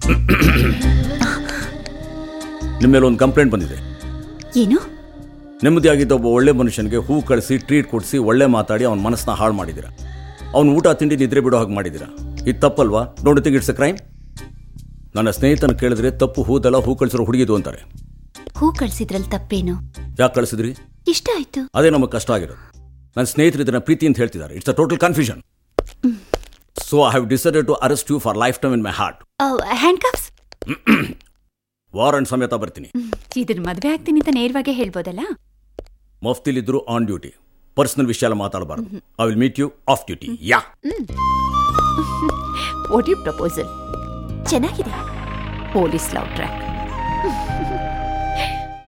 ನಿಮ್ಮ ಮೇಲೆ ಒಂದು ಕಂಪ್ಲೇಂಟ್ ಬಂದಿದೆ. ಏನು? ನೆಮ್ಮದಿಯಾಗಿದ್ದ ಒಬ್ಬ ಒಳ್ಳೆ ಮನುಷ್ಯನಿಗೆ ಹೂ ಕಳಿಸಿ ಟ್ರೀಟ್ ಕೊಡಿಸಿ ಒಳ್ಳೆ ಮಾತಾಡಿ ಅವನ ಮನಸ್ಸನ್ನ ಹಾಳು ಮಾಡಿದ್ದೀರಾ. ಅವನು ಊಟ ತಿಂಡಿ ನಿದ್ರೆ ಬಿಡೋ ಹಾಗೆ ಮಾಡಿದ್ದೀರಾ. ಇದು ತಪ್ಪಲ್ವಾ? Don't think it's a crime? ನನ್ನ ಸ್ನೇಹಿತನ ಕೇಳಿದ್ರೆ ತಪ್ಪು ಹೂದಲ್ಲ, ಹೂ ಕಳಿಸಿರೋ ಹುಡುಗಿದು ಅಂತಾರೆ. ಹೂ ಕಳಿಸಿದ್ರಲ್ಲಿ ತಪ್ಪೇನು? ಯಾಕೆ ಕಳಿಸಿದ್ರಿ? ಇಷ್ಟ ಆಯ್ತು. ಅದೇ ನಮಗೆ ಕಷ್ಟ ಆಗಿರೋದು. ನನ್ನ ಸ್ನೇಹಿತರು ಇದನ್ನ ಪ್ರೀತಿ ಅಂತ ಹೇಳ್ತಿದ್ದಾರೆ. It's a total confusion. So I have decided to arrest you for life time in my heart. Handcuffs? Warrant ಸಮೇತ ಬರ್ತೀನಿ. ಇದನ್ನ ಮದುವೆ ಆಗ್ತೀನಿ ಅಂತ ನೇರವಾಗಿ ಹೇಳ್ಬೋದಲ್ಲ? ಮಫ್ತಿಲಿದ್ರು ಆನ್ ಡ್ಯೂಟಿ, ಪರ್ಸನಲ್ ವಿಷಯ ಎಲ್ಲ ಮಾತಾಡಬಾರ್ದು. I will meet you off duty. Yeah. What you proposal? ಚೆನ್ನಾಗಿದೆ. Police love track.